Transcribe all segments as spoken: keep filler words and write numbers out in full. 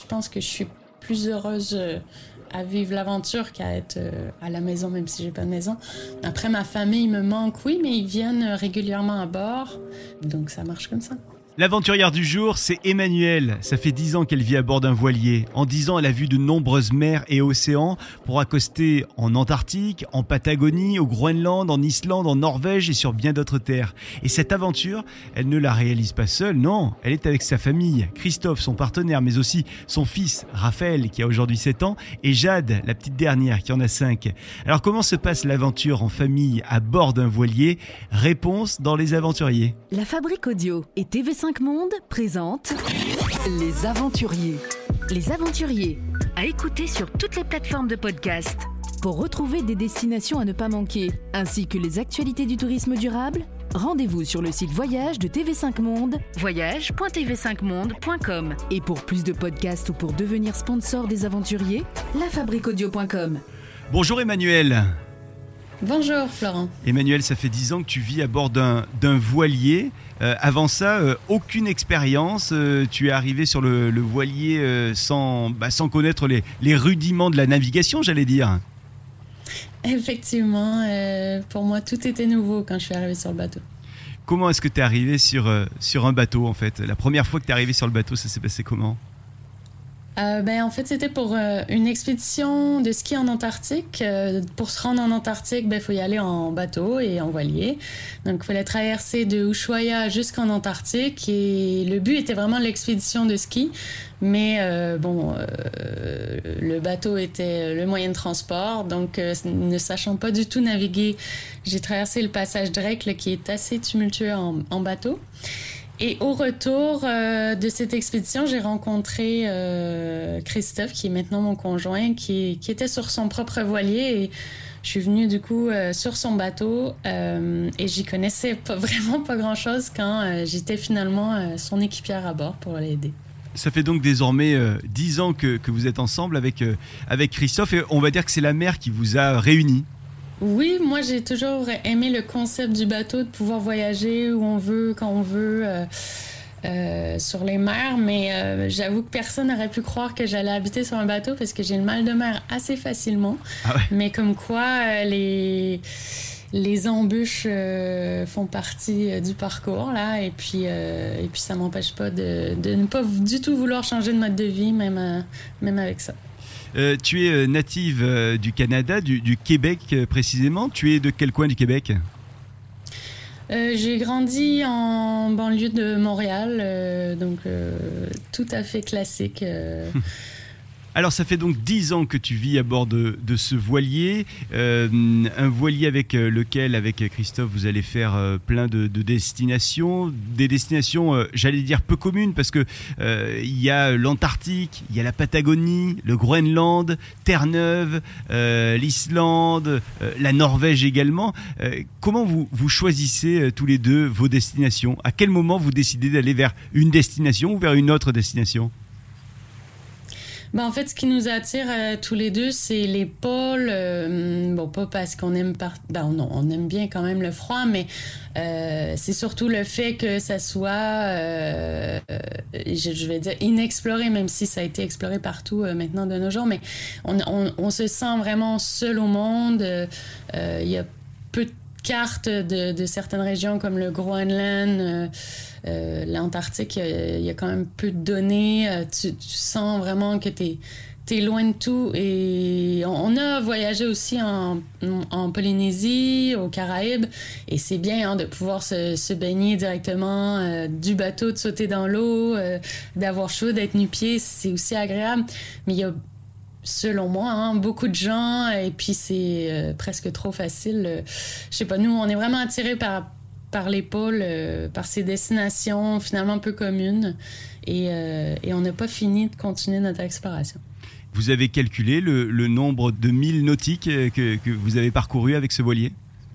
je pense que je suis plus heureuse euh, à vivre l'aventure qu'à être euh, à la maison, même si j'ai pas de maison. Après, ma famille me manque, oui, mais ils viennent régulièrement à bord, donc ça marche comme ça. L'aventurière du jour, c'est Emmanuelle. Ça fait dix ans qu'elle vit à bord d'un voilier. En dix ans, elle a vu de nombreuses mers et océans pour accoster en Antarctique, en Patagonie, au Groenland, en Islande, en Norvège et sur bien d'autres terres. Et cette aventure, elle ne la réalise pas seule, non. Elle est avec sa famille, Christophe, son partenaire, mais aussi son fils, Raphaël, qui a aujourd'hui sept ans, et Jade, la petite dernière, qui en a cinq. Alors comment se passe l'aventure en famille à bord d'un voilier ? Réponse dans Les Aventuriers. La Fabrique Audio et T V cinq Monde présente Les Aventuriers. Les Aventuriers, à écouter sur toutes les plateformes de podcast. Pour retrouver des destinations à ne pas manquer, ainsi que les actualités du tourisme durable, rendez-vous sur le site Voyage de T V cinq Monde, voyage point t v cinq monde point com. Et pour plus de podcasts ou pour devenir sponsor des Aventuriers, la fabrique audio point com. Bonjour Emmanuelle. Bonjour Florent. Emmanuelle, ça fait dix ans que tu vis à bord d'un, d'un voilier. Euh, avant ça, euh, aucune expérience. Euh, tu es arrivé sur le, le voilier euh, sans, bah, sans connaître les, les rudiments de la navigation, j'allais dire. Effectivement, euh, pour moi, tout était nouveau quand je suis arrivée sur le bateau. Comment est-ce que tu es arrivé sur, euh, sur un bateau, en fait ? La première fois que tu es arrivé sur le bateau, ça s'est passé comment ? Euh, ben, en fait, c'était pour euh, une expédition de ski en Antarctique. Euh, pour se rendre en Antarctique, ben, faut y aller en bateau et en voilier. Donc, il fallait traverser de Ushuaia jusqu'en Antarctique. Et le but était vraiment l'expédition de ski. Mais euh, bon, euh, le bateau était le moyen de transport. Donc, euh, ne sachant pas du tout naviguer, j'ai traversé le passage Drake, là, qui est assez tumultueux en, en bateau. Et au retour euh, de cette expédition, j'ai rencontré euh, Christophe, qui est maintenant mon conjoint, qui, qui était sur son propre voilier. Et je suis venue du coup euh, sur son bateau euh, et j'y connaissais pas, vraiment pas grand-chose quand euh, j'étais finalement euh, son équipière à bord pour l'aider. Ça fait donc désormais euh, dix ans que, que vous êtes ensemble avec, euh, avec Christophe et on va dire que c'est la mer qui vous a réunis. Oui, moi j'ai toujours aimé le concept du bateau, de pouvoir voyager où on veut, quand on veut, euh, euh, sur les mers. Mais euh, j'avoue que personne n'aurait pu croire que j'allais habiter sur un bateau parce que j'ai le mal de mer assez facilement. Ah ouais. Mais comme quoi, euh, les, les embûches euh, font partie euh, du parcours, là. Et puis, euh, et puis ça m'empêche pas de, de ne pas du tout vouloir changer de mode de vie, même, euh, même avec ça. Euh, tu es native euh, du Canada, du, du Québec euh, précisément. Tu es de quel coin du Québec ? euh, J'ai grandi en banlieue de Montréal, euh, donc euh, tout à fait classique. Euh... Alors ça fait donc dix ans que tu vis à bord de, de ce voilier, euh, un voilier avec lequel, avec Christophe, vous allez faire euh, plein de, de destinations, des destinations, euh, j'allais dire peu communes, parce que euh, il y a l'Antarctique, il y a la Patagonie, le Groenland, Terre-Neuve, euh, l'Islande, euh, la Norvège également. Euh, comment vous, vous choisissez euh, tous les deux vos destinations ? À quel moment vous décidez d'aller vers une destination ou vers une autre destination ? Ben, en fait, ce qui nous attire euh, tous les deux, c'est les pôles. Euh, bon, pas parce qu'on aime... Par... Ben, non, on aime bien quand même le froid, mais euh, c'est surtout le fait que ça soit, euh, je, je vais dire, inexploré, même si ça a été exploré partout euh, maintenant de nos jours. Mais on, on, on se sent vraiment seul au monde. Il euh, y a peu de cartes de, de certaines régions comme le Groenland, euh, euh, l'Antarctique, il y, y a quand même peu de données. Euh, tu, tu sens vraiment que t'es, t'es loin de tout. Et on, on a voyagé aussi en, en Polynésie, aux Caraïbes, et c'est bien hein, de pouvoir se, se baigner directement euh, du bateau, de sauter dans l'eau, euh, d'avoir chaud, d'être nu-pieds, c'est aussi agréable. Mais il y a selon moi, hein, beaucoup de gens, et puis c'est euh, presque trop facile. Euh, je sais pas, nous, on est vraiment attirés par, par les pôles, euh, par ces destinations finalement peu communes, et, euh, et on n'a pas fini de continuer notre exploration. Vous avez calculé le, le nombre de milles nautiques que, que vous avez parcouru avec ce voilier ?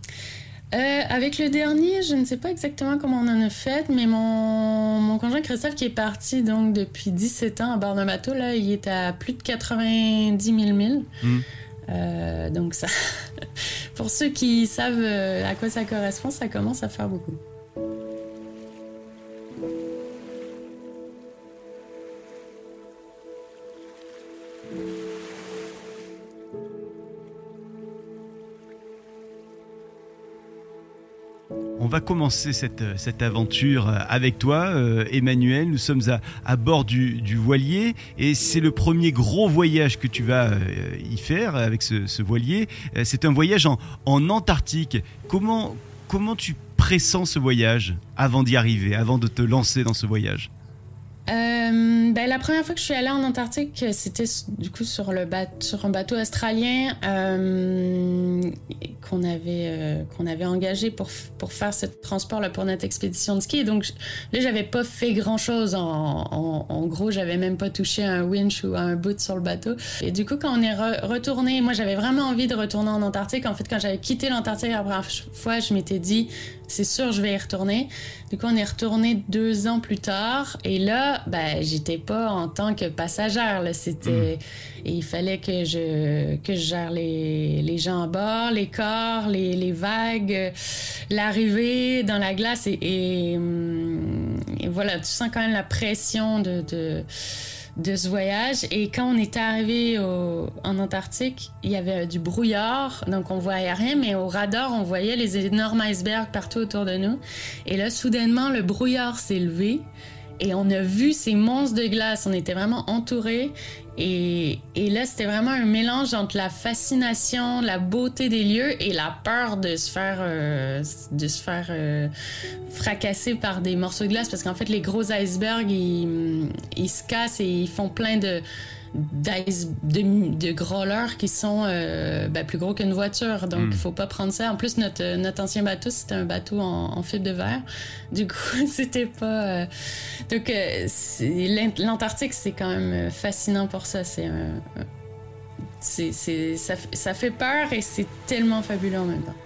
Euh, avec le dernier, je ne sais pas exactement comment on en a fait, mais mon, mon conjoint Christophe, qui est parti donc depuis dix-sept ans à bord d'un bateau, là, il est à plus de quatre-vingt-dix mille milles. Mmh. Euh, donc ça, pour ceux qui savent à quoi ça correspond, ça commence à faire beaucoup. on va commencer cette, cette aventure avec toi, euh, Emmanuel. Nous sommes à, à bord du, du voilier et c'est le premier gros voyage que tu vas euh, y faire avec ce, ce voilier. Euh, c'est un voyage en, en Antarctique. Comment, comment tu pressens ce voyage avant d'y arriver, avant de te lancer dans ce voyage ? Euh, ben, la première fois que je suis allée en Antarctique, c'était du coup sur, le bat- sur un bateau australien euh, qu'on, avait, euh, qu'on avait engagé pour, pour faire ce transport-là pour notre expédition de ski. Donc je, là, j'avais pas fait grand-chose. En, en, en gros, j'avais même pas touché à un winch ou à un boot sur le bateau. Et du coup, quand on est re- retourné, moi, j'avais vraiment envie de retourner en Antarctique. En fait, quand j'avais quitté l'Antarctique la première fois, je m'étais dit, c'est sûr, je vais y retourner. Du coup, on est retourné deux ans plus tard. Et là, ben, j'étais pas en tant que passagère. Là. C'était... Mmh. Et il fallait que je, que je gère les, les gens à bord, les corps, les, les vagues, l'arrivée dans la glace. Et, et, et voilà, tu sens quand même la pression de... de de ce voyage. Et quand on était arrivé au, en Antarctique, il y avait du brouillard, donc on voyait rien, mais au radar, on voyait les énormes icebergs partout autour de nous. Et là, soudainement, le brouillard s'est levé et on a vu ces monstres de glace. On était vraiment entourés. Et, et là, c'était vraiment un mélange entre la fascination, la beauté des lieux et la peur de se faire, euh, de se faire euh, fracasser par des morceaux de glace. Parce qu'en fait, les gros icebergs, ils, ils se cassent et ils font plein de, d'ice, de, de growlers qui sont euh, ben, plus gros qu'une voiture. Donc, il mm. faut pas prendre ça. En plus, notre, notre ancien bateau, c'était un bateau en, en fibre de verre. Du coup, c'était pas... Euh... Donc, euh, c'est... l'Antarctique, c'est quand même fascinant pour ça. C'est un... c'est, c'est... Ça, ça fait peur et c'est tellement fabuleux en même temps.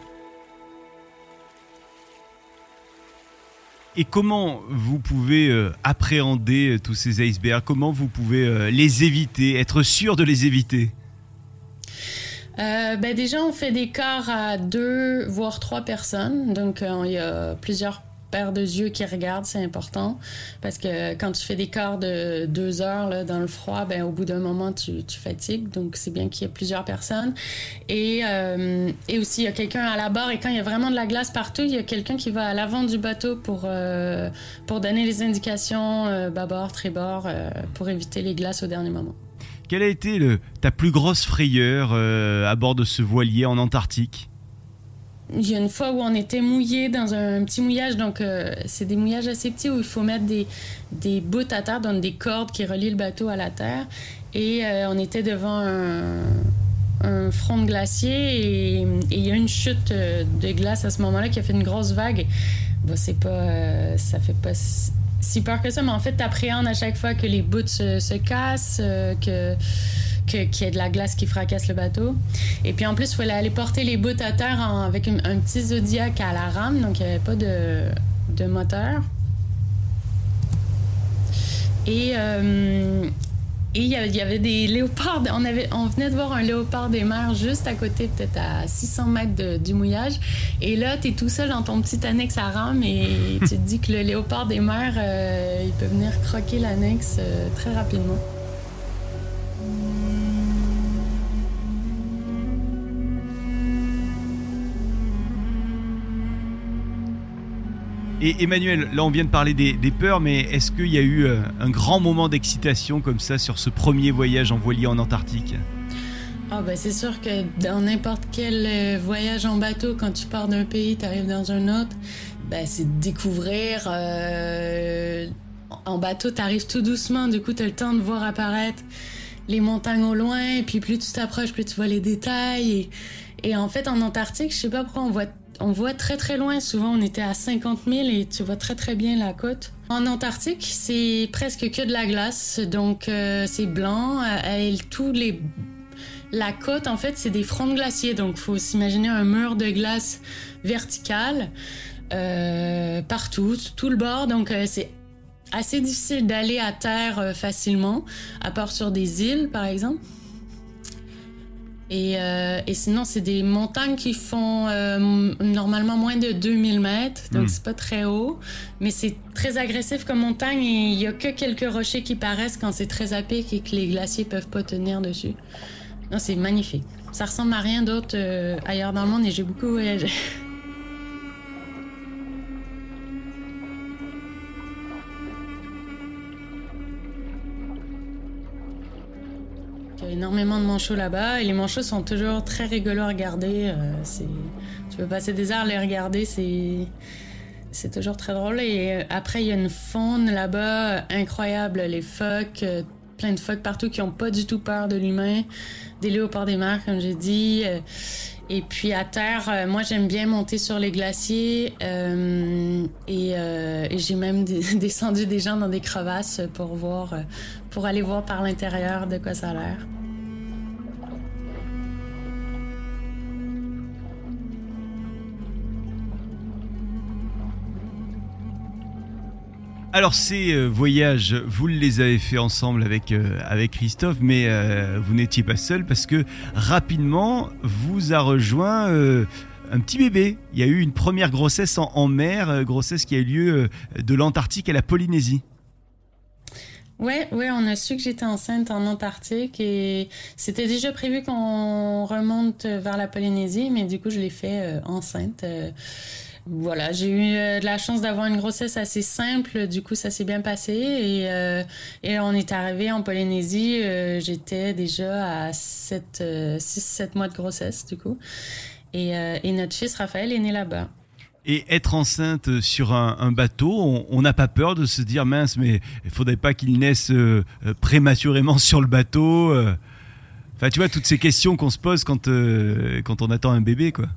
Et comment vous pouvez euh, appréhender euh, tous ces icebergs ? Comment vous pouvez euh, les éviter, être sûr de les éviter ? Euh, ben déjà, on fait des quarts à deux, voire trois personnes. Donc, il euh, y a plusieurs paires de yeux qui regardent, c'est important. Parce que quand tu fais des quarts de deux heures là, dans le froid, ben, au bout d'un moment, tu, tu fatigues. Donc, c'est bien qu'il y ait plusieurs personnes. Et, euh, et aussi, il y a quelqu'un à la barre. Et quand il y a vraiment de la glace partout, il y a quelqu'un qui va à l'avant du bateau pour, euh, pour donner les indications euh, bâbord, tribord, euh, pour éviter les glaces au dernier moment. Quelle a été le, ta plus grosse frayeur euh, à bord de ce voilier en Antarctique ? Il y a une fois où on était mouillés dans un petit mouillage, donc euh, c'est des mouillages assez petits où il faut mettre des, des bouts à terre, donc des cordes qui relient le bateau à la terre. Et euh, on était devant un, un front de glacier et il y a une chute de glace à ce moment-là qui a fait une grosse vague. Bon, c'est pas, euh, ça fait pas si, si peur que ça, mais en fait, t'appréhendes à chaque fois que les bouts se, se cassent, euh, que... Que, qu'il y ait de la glace qui fracasse le bateau. Et puis en plus, il fallait aller porter les bouts à terre en, avec un, un petit Zodiac à la rame, donc il n'y avait pas de, de moteur. Et euh, il y, y avait des léopards. On, avait, on venait de voir un léopard des mers juste à côté, peut-être à six cents mètres de, du mouillage. Et là, tu es tout seul dans ton petit annexe à rame et tu te dis que le léopard des mers, euh, il peut venir croquer l'annexe euh, très rapidement. Et Emmanuel, là on vient de parler des, des peurs, mais est-ce qu'il y a eu un grand moment d'excitation comme ça sur ce premier voyage en voilier en Antarctique ? Ah ben c'est sûr que dans n'importe quel voyage en bateau, quand tu pars d'un pays, tu arrives dans un autre, ben c'est de découvrir. Euh, en bateau, tu arrives tout doucement, du coup tu as le temps de voir apparaître les montagnes au loin, et puis plus tu t'approches, plus tu vois les détails. Et, et en fait, en Antarctique, je sais pas pourquoi on voit On voit très très loin, souvent on était à cinquante mille et tu vois très très bien la côte. En Antarctique, c'est presque que de la glace, donc euh, c'est blanc. Euh, tous les... La côte, en fait, c'est des fronts de glaciers, donc il faut s'imaginer un mur de glace vertical euh, partout, tout le bord, donc euh, c'est assez difficile d'aller à terre euh, facilement, à part sur des îles par exemple. Et, euh, et sinon, c'est des montagnes qui font euh, normalement moins de deux mille mètres, donc mmh. c'est pas très haut, mais c'est très agressif comme montagne et il y a que quelques rochers qui paraissent quand c'est très à pic et que les glaciers peuvent pas tenir dessus. Non, c'est magnifique. Ça ressemble à rien d'autre euh, ailleurs dans le monde et j'ai beaucoup voyagé. Il y a énormément de manchots là-bas et les manchots sont toujours très rigolos à regarder. Euh, c'est... Tu peux passer des heures à les regarder, c'est... c'est toujours très drôle. Et après, il y a une faune là-bas incroyable. Les phoques, euh, plein de phoques partout qui n'ont pas du tout peur de l'humain. Des léopards des mers, comme j'ai dit. Euh, et puis à terre, euh, moi, j'aime bien monter sur les glaciers. Euh, et, euh, et j'ai même d- descendu des gens dans des crevasses pour voir, euh, pour aller voir par l'intérieur de quoi ça a l'air. Alors ces euh, voyages, vous les avez fait ensemble avec, euh, avec Christophe, mais euh, vous n'étiez pas seul parce que rapidement vous a rejoint euh, un petit bébé. Il y a eu une première grossesse en, en mer, euh, grossesse qui a eu lieu euh, de l'Antarctique à la Polynésie. Ouais, ouais, on a su que j'étais enceinte en Antarctique et c'était déjà prévu qu'on remonte vers la Polynésie, mais du coup je l'ai fait euh, enceinte. Euh, Voilà, j'ai eu euh, de la chance d'avoir une grossesse assez simple, du coup ça s'est bien passé et, euh, et on est arrivé en Polynésie, euh, j'étais déjà à six sept mois de grossesse du coup et, euh, et notre fils Raphaël est né là-bas. Et être enceinte sur un, un bateau, on n'a pas peur de se dire mince, mais il faudrait pas qu'il naisse euh, prématurément sur le bateau. Euh. Enfin, tu vois, toutes ces questions qu'on se pose quand, euh, quand on attend un bébé, quoi.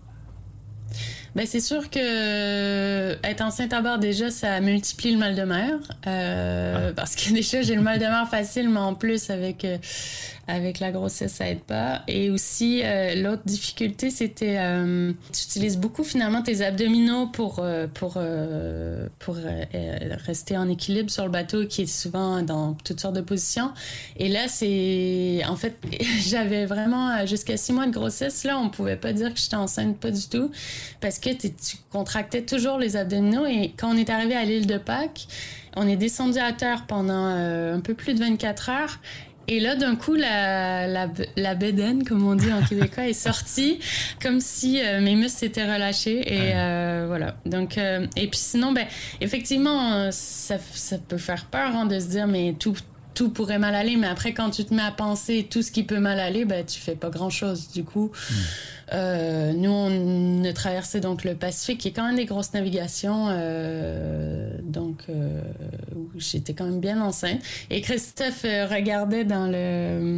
Ben c'est sûr que euh, être enceinte à bord déjà ça multiplie le mal de mer euh, ah. parce que déjà j'ai le mal de mer facile mais en plus avec euh, avec la grossesse ça aide pas et aussi euh, l'autre difficulté c'était euh, tu utilises beaucoup finalement tes abdominaux pour euh, pour euh, pour euh, rester en équilibre sur le bateau qui est souvent dans toutes sortes de positions et là c'est en fait j'avais vraiment jusqu'à six mois de grossesse là on pouvait pas dire que j'étais enceinte pas du tout parce que tu contractais toujours les abdominaux et quand on est arrivé à l'île de Pâques, on est descendu à terre pendant euh, un peu plus de vingt-quatre heures et là d'un coup la, la, la bédaine, comme on dit en québécois, est sortie comme si euh, mes muscles s'étaient relâchés et euh, voilà. Donc, euh, et puis sinon, ben, effectivement, ça, ça peut faire peur hein, de se dire mais tout tout pourrait mal aller, mais après, quand tu te mets à penser tout ce qui peut mal aller, ben, tu fais pas grand-chose. Du coup, mmh. euh, nous, on a traversé donc le Pacifique, qui est quand même des grosses navigations. Euh, donc, euh, j'étais quand même bien enceinte. Et Christophe euh, regardait dans le...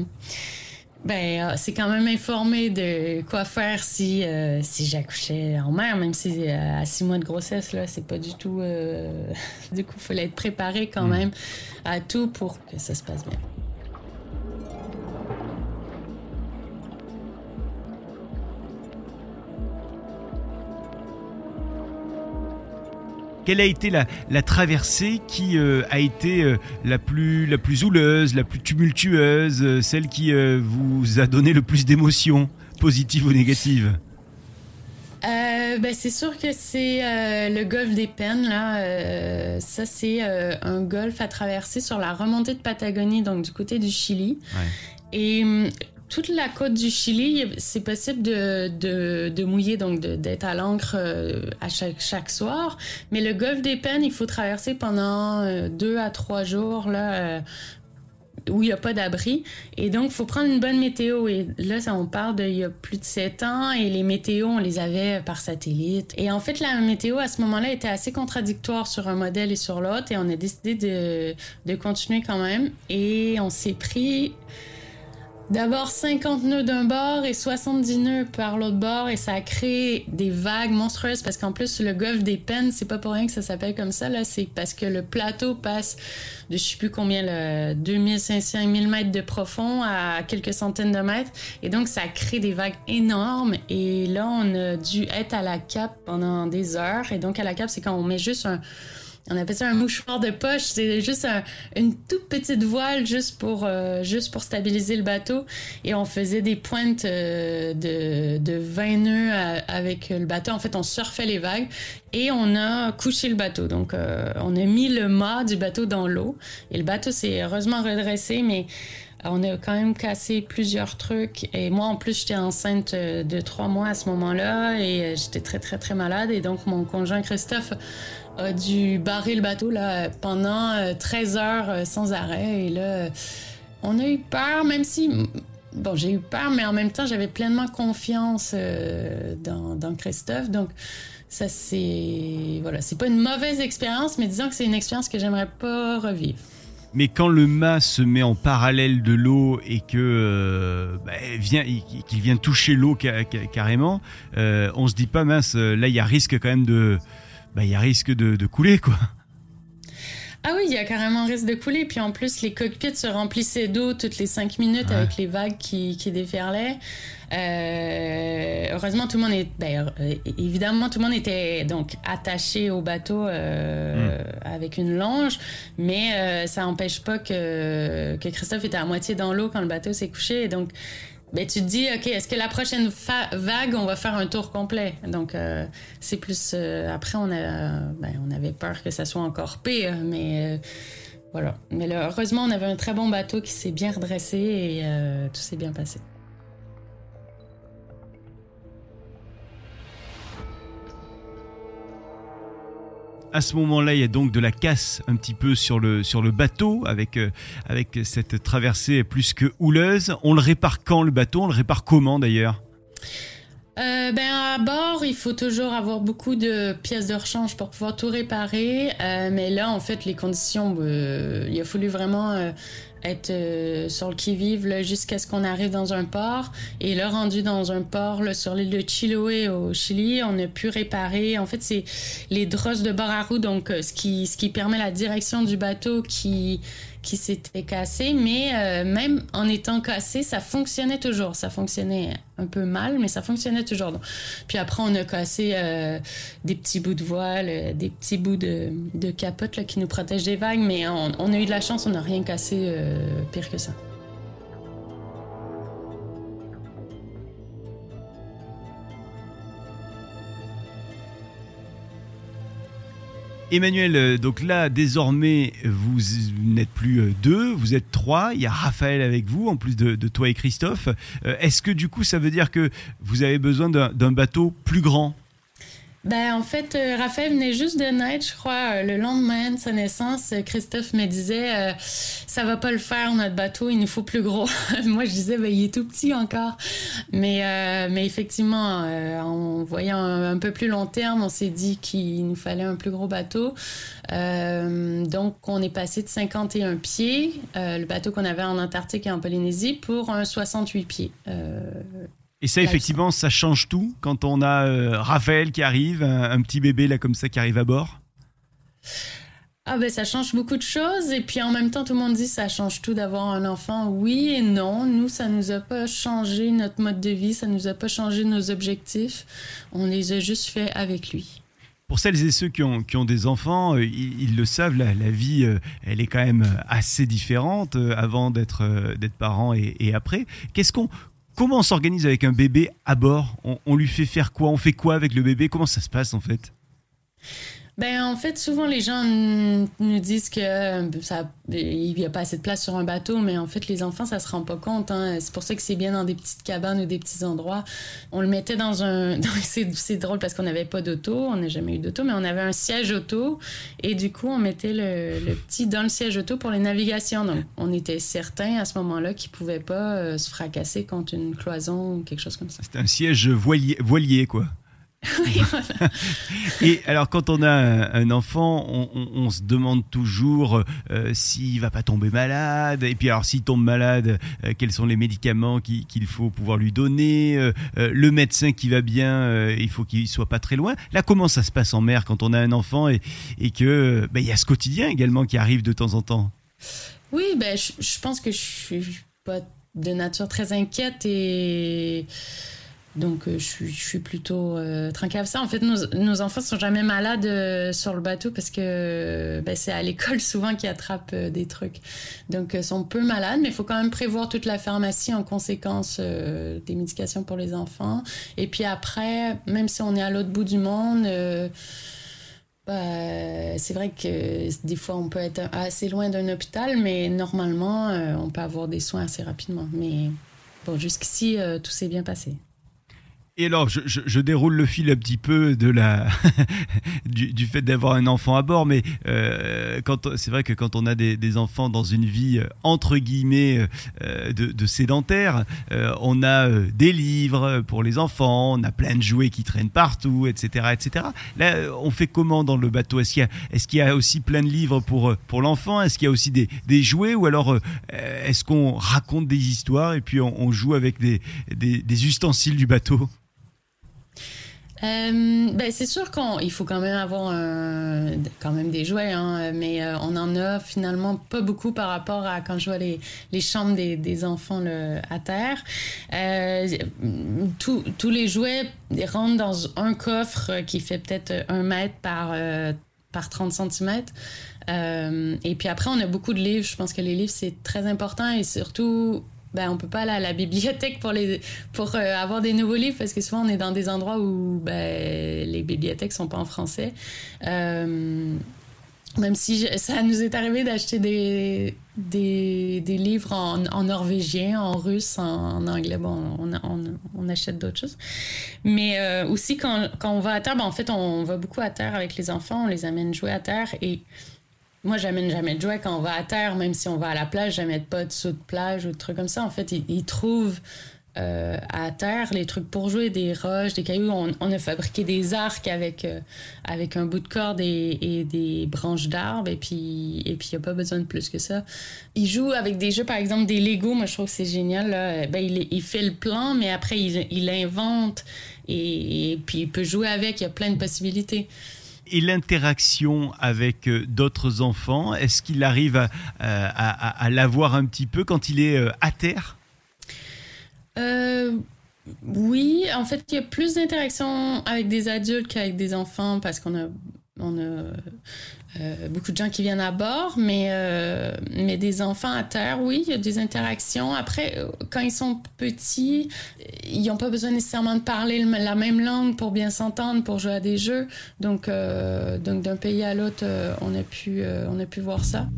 Ben, c'est quand même informé de quoi faire si, euh, si j'accouchais en mer, même si à six mois de grossesse, là, c'est pas du tout... Euh... du coup, il fallait être préparé quand mmh. même à tout pour que ça se passe bien. Quelle a été la, la traversée qui euh, a été euh, la plus la plus houleuse, la plus tumultueuse, euh, celle qui euh, vous a donné le plus d'émotions, positives ou négatives? Euh, ben c'est sûr que c'est euh, le golfe des Pennes là. Euh, ça c'est euh, un golfe à traverser sur la remontée de Patagonie, donc du côté du Chili. Ouais. Et toute la côte du Chili, c'est possible de, de, de mouiller, donc de, d'être à l'ancre euh, à chaque, chaque soir. Mais le golfe des Pennes, il faut traverser pendant euh, deux à trois jours là. Euh, où il n'y a pas d'abri. Et donc, il faut prendre une bonne météo. Et là, ça, on parle d'il y a plus de sept ans. Et les météos, on les avait par satellite. Et en fait, la météo, à ce moment-là, était assez contradictoire sur un modèle et sur l'autre. Et on a décidé de, de continuer quand même. Et on s'est pris... D'abord cinquante nœuds d'un bord et soixante-dix nœuds par l'autre bord et ça a créé des vagues monstrueuses parce qu'en plus le golfe des Pennes, c'est pas pour rien que ça s'appelle comme ça là, c'est parce que le plateau passe de je sais plus combien là, deux mille cinq cents mille mètres de profond à quelques centaines de mètres et donc ça crée des vagues énormes et là on a dû être à la cape pendant des heures et donc à la cape c'est quand on met juste un on appelle ça un mouchoir de poche, c'est juste un, une toute petite voile juste pour, euh, juste pour stabiliser le bateau. Et on faisait des pointes euh, de, de vingt nœuds à, avec le bateau. En fait, on surfait les vagues et on a couché le bateau. Donc, euh, on a mis le mât du bateau dans l'eau. Et le bateau s'est heureusement redressé, mais on a quand même cassé plusieurs trucs. Et moi, en plus, j'étais enceinte de trois mois à ce moment-là et j'étais très, très, très malade. Et donc, mon conjoint Christophe a dû barrer le bateau là, pendant treize heures sans arrêt. Et là, on a eu peur, même si bon, j'ai eu peur, mais en même temps, j'avais pleinement confiance euh, dans, dans Christophe. Donc, ça, c'est... Voilà, c'est pas une mauvaise expérience, mais disons que c'est une expérience que j'aimerais pas revivre. Mais quand le mât se met en parallèle de l'eau et que euh, bah, vient, qu'il vient toucher l'eau ca- ca- carrément, euh, on se dit pas mince, là il y a risque quand même de, bah, il y a risque de, de couler quoi. Ah oui, il y a carrément risque de couler. Puis en plus, les cockpits se remplissaient d'eau toutes les cinq minutes ouais. avec les vagues qui, qui déferlaient. Euh, heureusement, tout le monde est, ben, euh, évidemment, tout le monde était donc attaché au bateau euh, mmh. avec une longe, mais euh, ça n'empêche pas que, que Christophe était à moitié dans l'eau quand le bateau s'est couché. Et donc, ben, tu te dis, OK, est-ce que la prochaine fa- vague, on va faire un tour complet? Donc, euh, c'est plus... Euh, après, on, a, ben, on avait peur que ça soit encore pire, mais euh, voilà. Mais là, heureusement, on avait un très bon bateau qui s'est bien redressé et euh, tout s'est bien passé. À ce moment-là, il y a donc de la casse un petit peu sur le, sur le bateau avec, euh, avec cette traversée plus que houleuse. On le répare quand le bateau? On le répare comment d'ailleurs? Euh, ben à bord, il faut toujours avoir beaucoup de pièces de rechange pour pouvoir tout réparer. Euh, mais là, en fait, les conditions, euh, il a fallu vraiment euh, être euh, sur le qui-vive là, jusqu'à ce qu'on arrive dans un port. Et là, rendu dans un port là, sur l'île de Chiloé au Chili, on a pu réparer. En fait, c'est les drosses de bord à roue, donc ce qui ce qui permet la direction du bateau qui qui s'était cassé, mais euh, même en étant cassé, ça fonctionnait toujours. Ça fonctionnait un peu mal, mais ça fonctionnait toujours. Donc, puis après, on a cassé euh, des petits bouts de voile, euh, des petits bouts de, de capote là, qui nous protègent des vagues, mais on, on a eu de la chance, on n'a rien cassé euh, pire que ça. Emmanuel, donc là, désormais, vous n'êtes plus deux, vous êtes trois. Il y a Raphaël avec vous, en plus de, de toi et Christophe. Est-ce que du coup, ça veut dire que vous avez besoin d'un, d'un bateau plus grand? Ben, en fait, euh, Raphaël venait juste de naître, je crois, euh, le lendemain de sa naissance. Christophe me disait, euh, ça va pas le faire, notre bateau, il nous faut plus gros. Moi, je disais, ben, il est tout petit encore. Mais, euh, mais effectivement, euh, en voyant un, un peu plus long terme, on s'est dit qu'il nous fallait un plus gros bateau. Euh, donc, on est passé de cinquante et un pieds, euh, le bateau qu'on avait en Antarctique et en Polynésie, pour un soixante-huit pieds. Euh, Et ça, effectivement, ça change tout quand on a euh, Raphaël qui arrive, un, un petit bébé là comme ça qui arrive à bord. Ah ben ça change beaucoup de choses et puis en même temps tout le monde dit ça change tout d'avoir un enfant. Oui et non, nous ça nous a pas changé notre mode de vie, ça nous a pas changé nos objectifs. On les a juste fait avec lui. Pour celles et ceux qui ont, qui ont des enfants, euh, ils, ils le savent, la, la vie, euh, elle est quand même assez différente euh, avant d'être, euh, d'être parent et, et après. Qu'est-ce qu'on Comment on s'organise avec un bébé à bord? on, on lui fait faire quoi? On fait quoi avec le bébé? Comment ça se passe en fait? Ben en fait, souvent les gens n- nous disent que ça, il n'y a pas assez de place sur un bateau, mais en fait les enfants ça se rend pas compte. Hein. C'est pour ça que c'est bien dans des petites cabanes ou des petits endroits. On le mettait dans un, c'est, c'est drôle parce qu'on n'avait pas d'auto, on n'a jamais eu d'auto, mais on avait un siège auto et du coup on mettait le, le petit dans le siège auto pour les navigations. Donc on était certain à ce moment-là qu'il pouvait pas euh, se fracasser contre une cloison ou quelque chose comme ça. C'était un siège voilier, voilier quoi. Oui, voilà. Et alors quand on a un, un enfant, on, on, on se demande toujours euh, s'il va pas tomber malade. Et puis alors s'il tombe malade, euh, quels sont les médicaments qui, qu'il faut pouvoir lui donner. euh, euh, Le médecin qui va bien, euh, il faut qu'il soit pas très loin. Là, comment ça se passe en mer quand on a un enfant et, et que ben, y a ce quotidien également qui arrive de temps en temps? Oui, ben je, je pense que je suis pas de nature très inquiète et donc, euh, je, suis, je suis plutôt euh, tranquille avec ça. En fait, nos, nos enfants ne sont jamais malades euh, sur le bateau parce que ben, c'est à l'école souvent qu'ils attrapent euh, des trucs. Donc, ils sont peu malades, mais il faut quand même prévoir toute la pharmacie en conséquence euh, des médications pour les enfants. Et puis après, même si on est à l'autre bout du monde, euh, ben, c'est vrai que des fois, on peut être assez loin d'un hôpital, mais normalement, euh, on peut avoir des soins assez rapidement. Mais bon, jusqu'ici, euh, tout s'est bien passé. Et alors, je, je, je déroule le fil un petit peu de la du, du fait d'avoir un enfant à bord, mais euh, quand, c'est vrai que quand on a des, des enfants dans une vie euh, entre guillemets euh, de, de sédentaire, euh, on a euh, des livres pour les enfants, on a plein de jouets qui traînent partout, et cetera, et cetera. Là, on fait comment dans le bateau ? Est-ce qu'il y a, est-ce qu'il y a aussi plein de livres pour pour l'enfant ? Est-ce qu'il y a aussi des, des jouets, ou alors euh, est-ce qu'on raconte des histoires et puis on, on joue avec des, des, des ustensiles du bateau ? Euh, ben c'est sûr qu'il faut quand même avoir un, quand même des jouets, hein, mais euh, on en a finalement pas beaucoup par rapport à quand je vois les, les chambres des, des enfants là, à terre. Euh, tout, tous les jouets rentrent dans un coffre qui fait peut-être un mètre par, euh, par trente centimètres. Euh, et puis après, on a beaucoup de livres. Je pense que les livres, c'est très important, et surtout... Ben, on peut pas aller à la bibliothèque pour, les, pour euh, avoir des nouveaux livres, parce que souvent on est dans des endroits où ben, les bibliothèques sont pas en français. Euh, même si je, ça nous est arrivé d'acheter des, des, des livres en, en norvégien, en russe, en, en anglais. Bon, on, on, on achète d'autres choses. Mais euh, aussi, quand, quand on va à terre, ben, en fait, on va beaucoup à terre avec les enfants, on les amène jouer à terre, et moi, j'amène jamais de jouets quand on va à terre, même si on va à la plage, j'amène pas de saut de plage ou de trucs comme ça. En fait, ils, ils trouvent euh, à terre les trucs pour jouer, des roches, des cailloux. On, on a fabriqué des arcs avec, euh, avec un bout de corde et, et des branches d'arbres, et puis et puis il n'y a pas besoin de plus que ça. Ils jouent avec des jeux, par exemple, des Lego. Moi, je trouve que c'est génial, là. Ben, il, il fait le plan, mais après, il, il invente, et, et puis il peut jouer avec. Il y a plein de possibilités. Et l'interaction avec d'autres enfants, est-ce qu'il arrive à, à, à, à l'avoir un petit peu quand il est à terre ? euh, Oui, en fait, il y a plus d'interaction avec des adultes qu'avec des enfants, parce qu'on a, on a euh, beaucoup de gens qui viennent à bord, mais, euh, mais des enfants à terre, oui, il y a des interactions. Après, quand ils sont petits, ils n'ont pas besoin nécessairement de parler la même langue pour bien s'entendre, pour jouer à des jeux. Donc, euh, donc d'un pays à l'autre, euh, on a pu, euh, on a pu voir ça.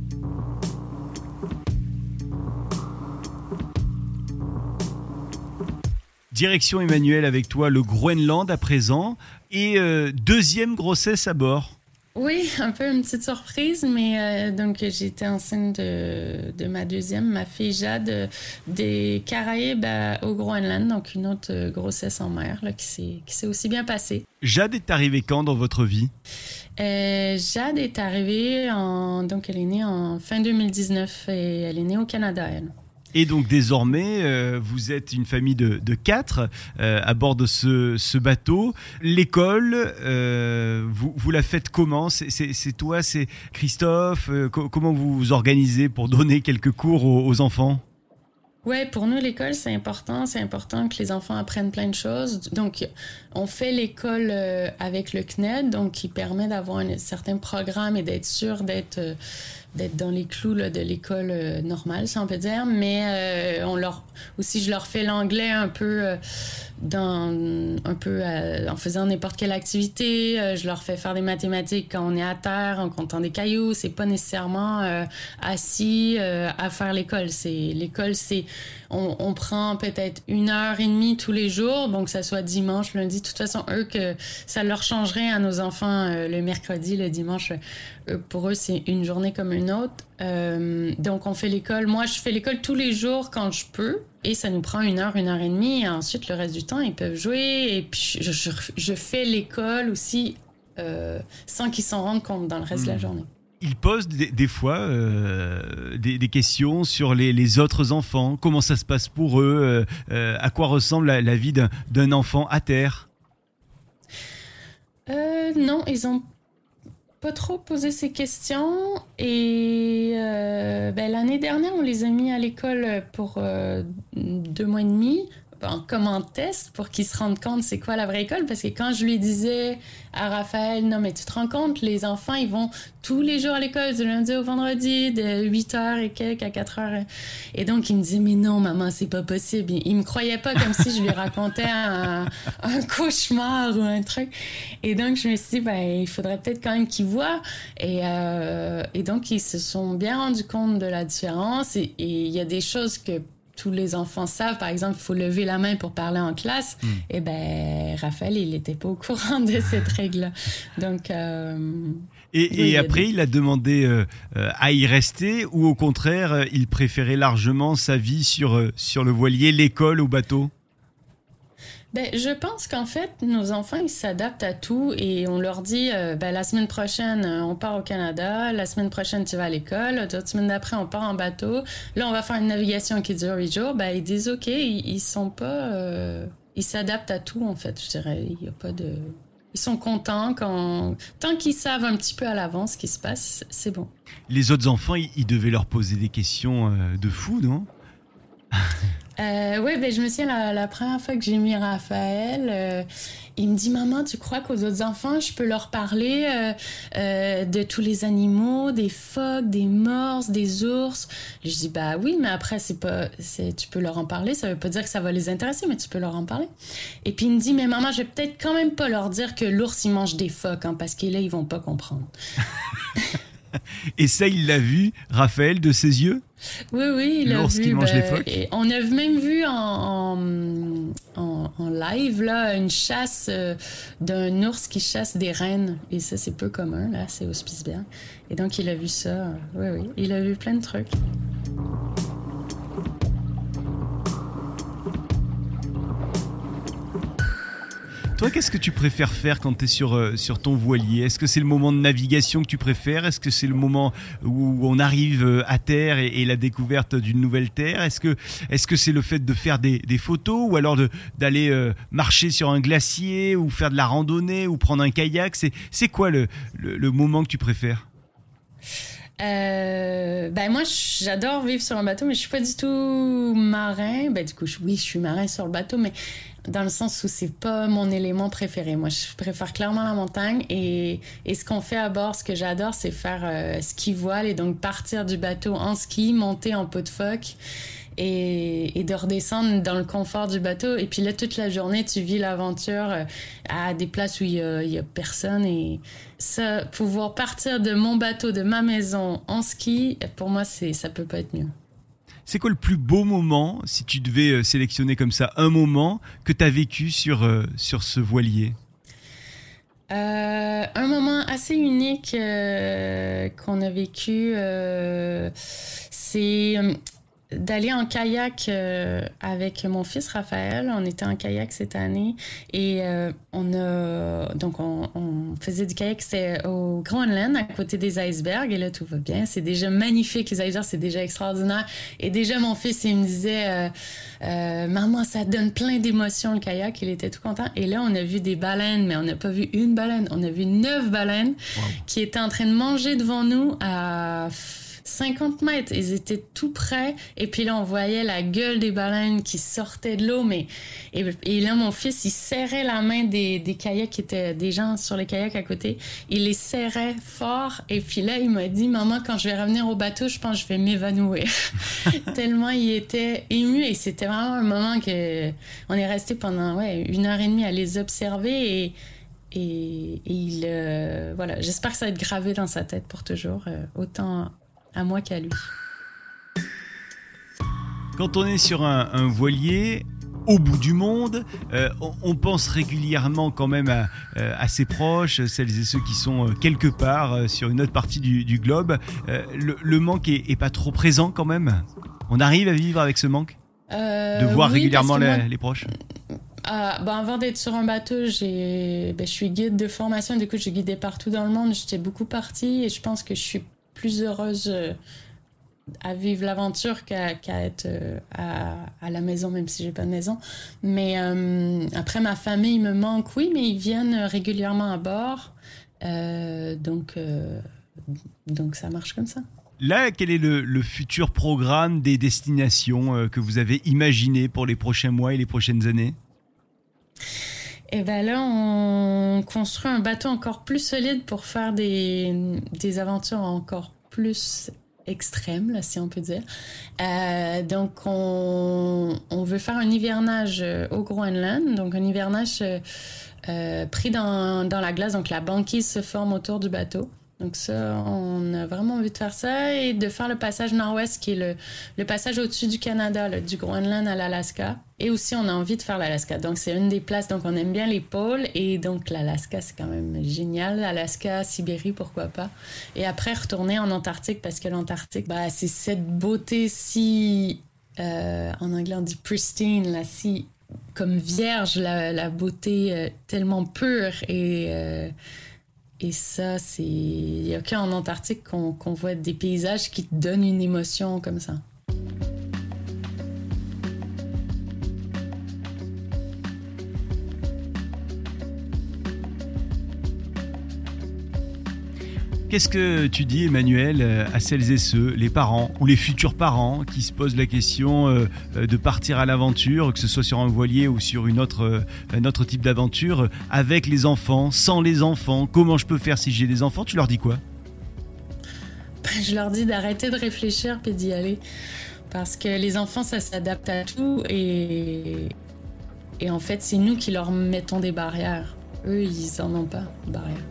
Direction Emmanuel, avec toi, le Groenland à présent, et euh, deuxième grossesse à bord. Oui, un peu une petite surprise, mais euh, donc j'ai été enceinte de, de ma deuxième, ma fille Jade, des Caraïbes à, au Groenland, donc une autre euh, grossesse en mer là, qui, s'est, qui s'est aussi bien passée. Jade est arrivée quand dans votre vie ? Euh, Jade est arrivée, en, donc elle est née en fin deux mille dix-neuf, et elle est née au Canada, elle. Et donc désormais, euh, vous êtes une famille de, de quatre euh, à bord de ce, ce bateau. L'école, euh, vous, vous la faites comment ? c'est, c'est, c'est toi, c'est Christophe euh, co- Comment vous vous organisez pour donner quelques cours aux, aux enfants ? Ouais, pour nous, l'école, c'est important. C'est important que les enfants apprennent plein de choses. Donc, on fait l'école euh, avec le C N E D, donc qui permet d'avoir un certain programme et d'être sûr d'être... Euh, d'être dans les clous là, de l'école euh, normale, si on peut dire. Mais euh, on leur, aussi, je leur fais l'anglais un peu, euh, dans, un peu euh, en faisant n'importe quelle activité. Euh, je leur fais faire des mathématiques quand on est à terre, en comptant des cailloux. C'est pas nécessairement euh, assis euh, à faire l'école. C'est, l'école, c'est... On, on prend peut-être une heure et demie tous les jours, donc que ça soit dimanche, lundi. De toute façon, eux, que ça leur changerait à nos enfants euh, le mercredi, le dimanche. Euh, pour eux, c'est une journée comme une autre. Euh, donc, on fait l'école. Moi, je fais l'école tous les jours quand je peux. Et ça nous prend une heure, une heure et demie. Et ensuite, le reste du temps, ils peuvent jouer. Et puis, je, je, je fais l'école aussi euh, sans qu'ils s'en rendent compte dans le reste mmh. de la journée. Il pose des, des fois euh, des, des questions sur les, les autres enfants. Comment ça se passe pour eux ? euh, À quoi ressemble la, la vie d'un, d'un enfant à terre ? euh, Non, ils ont pas trop posé ces questions. Et euh, ben, l'année dernière, on les a mis à l'école pour euh, deux mois et demi. Ben, comme en test pour qu'ils se rendent compte c'est quoi la vraie école, parce que quand je lui disais à Raphaël, non mais tu te rends compte, les enfants ils vont tous les jours à l'école du lundi au vendredi de huit heures et quelques à quatre heures, et donc il me disait mais non maman c'est pas possible, il me croyait pas, comme si je lui racontais un, un cauchemar ou un truc, et donc je me suis dit ben il faudrait peut-être quand même qu'ils voient, et, euh, et donc ils se sont bien rendus compte de la différence, et il y a des choses que tous les enfants savent, par exemple, il faut lever la main pour parler en classe, mm. et ben Raphaël, il n'était pas au courant de cette règle-là. Donc... Euh, Et, oui, et après, il a demandé euh, euh, à y rester ou au contraire, euh, il préférait largement sa vie sur, euh, sur le voilier, l'école au bateau? Ben, je pense qu'en fait, nos enfants, ils s'adaptent à tout et on leur dit, euh, ben, la semaine prochaine, on part au Canada, la semaine prochaine, tu vas à l'école, la semaine d'après, on part en bateau. Là, on va faire une navigation qui dure huit jours. Ben, ils disent, OK, ils, ils sont pas... Euh, ils s'adaptent à tout, en fait, je dirais. Il y a pas de... Ils sont contents quand... Tant qu'ils savent un petit peu à l'avance ce qui se passe, c'est bon. Les autres enfants, ils, ils devaient leur poser des questions euh, de fou, non? Euh, oui, ben, je me souviens, la, la première fois que j'ai mis Raphaël, euh, il me dit « Maman, tu crois qu'aux autres enfants, je peux leur parler euh, euh, de tous les animaux, des phoques, des morses, des ours? » Je dis « Bah oui, mais après, c'est pas, c'est, tu peux leur en parler. Ça veut pas dire que ça va les intéresser, mais tu peux leur en parler. » Et puis il me dit « Mais maman, je vais peut-être quand même pas leur dire que l'ours, il mange des phoques, hein, parce que là, ils vont pas comprendre. » Et ça, il l'a vu, Raphaël, de ses yeux? Oui, oui, il a L'ours vu. qui mange ben, les phoques. Et on a même vu en, en, en, en live là, une chasse euh, d'un ours qui chasse des rennes. Et ça, c'est peu commun, là, c'est au Spitzberg. Et donc, il a vu ça. Oui, oui, il a vu plein de trucs. Toi, qu'est-ce que tu préfères faire quand tu es sur, euh, sur ton voilier? Est-ce que c'est le moment de navigation que tu préfères? Est-ce que c'est le moment où on arrive euh, à terre et, et la découverte d'une nouvelle terre? Est-ce que, est-ce que c'est le fait de faire des, des photos ou alors de, d'aller euh, marcher sur un glacier ou faire de la randonnée ou prendre un kayak? C'est, c'est quoi le, le, le moment que tu préfères? Euh, ben moi, j'adore vivre sur un bateau, mais je suis pas du tout marin. Ben du coup, je, oui, je suis marin sur le bateau, mais dans le sens où c'est pas mon élément préféré. Moi, je préfère clairement la montagne et, et ce qu'on fait à bord, ce que j'adore, c'est faire euh, ski voile et donc partir du bateau en ski, monter en peau de phoque et, et de redescendre dans le confort du bateau. Et puis là, toute la journée, tu vis l'aventure à des places où il y a, il y a personne. Et ça, pouvoir partir de mon bateau, de ma maison en ski, pour moi, c'est, ça peut pas être mieux. C'est quoi le plus beau moment, si tu devais sélectionner comme ça un moment que tu as vécu sur, euh, sur ce voilier? Euh, un moment assez unique euh, qu'on a vécu, euh, c'est euh, d'aller en kayak euh, avec mon fils Raphaël. On était en kayak cette année et euh, on a donc on, on faisait du kayak, c'était au Groenland à côté des icebergs et là tout va bien, c'est déjà magnifique, les icebergs, c'est déjà extraordinaire et déjà mon fils il me disait euh, euh, maman, ça donne plein d'émotions le kayak, il était tout content et là on a vu des baleines, mais on n'a pas vu une baleine, on a vu neuf baleines. Wow. Qui étaient en train de manger devant nous à cinquante mètres, ils étaient tout près et puis là on voyait la gueule des baleines qui sortaient de l'eau, mais et, et là mon fils il serrait la main des, des kayaks qui étaient des gens sur les kayaks à côté, il les serrait fort et puis là il m'a dit maman, quand je vais revenir au bateau je pense que je vais m'évanouir. Tellement il était ému et c'était vraiment un moment que on est resté pendant ouais, une heure et demie à les observer et et, et il euh, voilà, j'espère que ça va être gravé dans sa tête pour toujours, euh, autant à moi qu'à lui. Quand on est sur un, un voilier au bout du monde, euh, on, on pense régulièrement quand même à, euh, à ses proches, celles et ceux qui sont euh, quelque part euh, sur une autre partie du, du globe. Euh, le, le manque est, est pas trop présent quand même? On arrive à vivre avec ce manque euh, de voir oui, régulièrement moi, les, les proches? Ah, ben avant d'être sur un bateau, j'ai, ben, je suis guide de formation. Du coup, j'ai guidé partout dans le monde. J'étais beaucoup partie et je pense que je suis plus heureuse à vivre l'aventure qu'à, qu'à être à, à la maison, même si j'ai pas de maison. Mais euh, après, ma famille me manque, oui, mais ils viennent régulièrement à bord. Euh, donc, euh, donc, ça marche comme ça. Là, quel est le, le futur programme des destinations euh, que vous avez imaginé pour les prochains mois et les prochaines années? Et bien là, on construit un bateau encore plus solide pour faire des, des aventures encore plus extrêmes, là, si on peut dire. Euh, donc, on, on veut faire un hivernage au Groenland, donc un hivernage euh, pris dans, dans la glace. Donc, la banquise se forme autour du bateau. Donc ça, on a vraiment envie de faire ça et de faire le passage nord-ouest qui est le, le passage au-dessus du Canada, là, du Groenland à l'Alaska. Et aussi, on a envie de faire l'Alaska. Donc c'est une des places, donc on aime bien les pôles et donc l'Alaska, c'est quand même génial. Alaska, Sibérie, pourquoi pas. Et après, retourner en Antarctique parce que l'Antarctique, bah, c'est cette beauté si, euh, en anglais on dit pristine, là, si comme vierge, la, la beauté euh, tellement pure et... Euh, Et ça, c'est... Il n'y a qu'en Antarctique qu'on, qu'on voit des paysages qui te donnent une émotion comme ça. Qu'est-ce que tu dis, Emmanuel, à celles et ceux, les parents ou les futurs parents qui se posent la question de partir à l'aventure, que ce soit sur un voilier ou sur une autre, un autre type d'aventure, avec les enfants, sans les enfants, comment je peux faire si j'ai des enfants? Tu leur dis quoi? Je leur dis d'arrêter de réfléchir puis d'y aller. Parce que les enfants, ça s'adapte à tout et, et en fait, c'est nous qui leur mettons des barrières. Eux, ils n'en ont pas de barrières.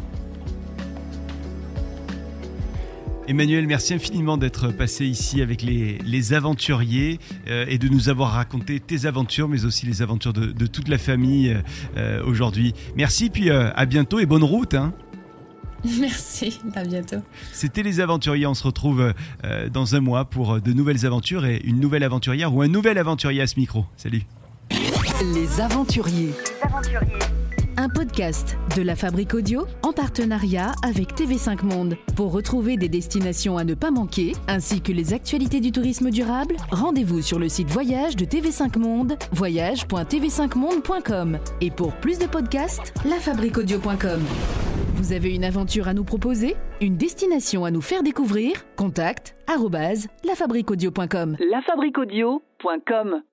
Emmanuel, merci infiniment d'être passé ici avec les, les aventuriers euh, et de nous avoir raconté tes aventures, mais aussi les aventures de, de toute la famille euh, aujourd'hui. Merci, puis euh, à bientôt et bonne route. Hein. Merci, à bientôt. C'était Les Aventuriers, on se retrouve euh, dans un mois pour de nouvelles aventures et une nouvelle aventurière ou un nouvel aventurier à ce micro. Salut. Les Aventuriers. Les Aventuriers. Un podcast de la Fabrique Audio en partenariat avec T V cinq Monde. Pour retrouver des destinations à ne pas manquer, ainsi que les actualités du tourisme durable, rendez-vous sur le site voyage de T V cinq Monde, voyage point t v cinq monde point com. Et pour plus de podcasts, la fabrique audio point com. Vous avez une aventure à nous proposer? Une destination à nous faire découvrir? Contact arobase la fabrique audio point com. la fabrique audio point com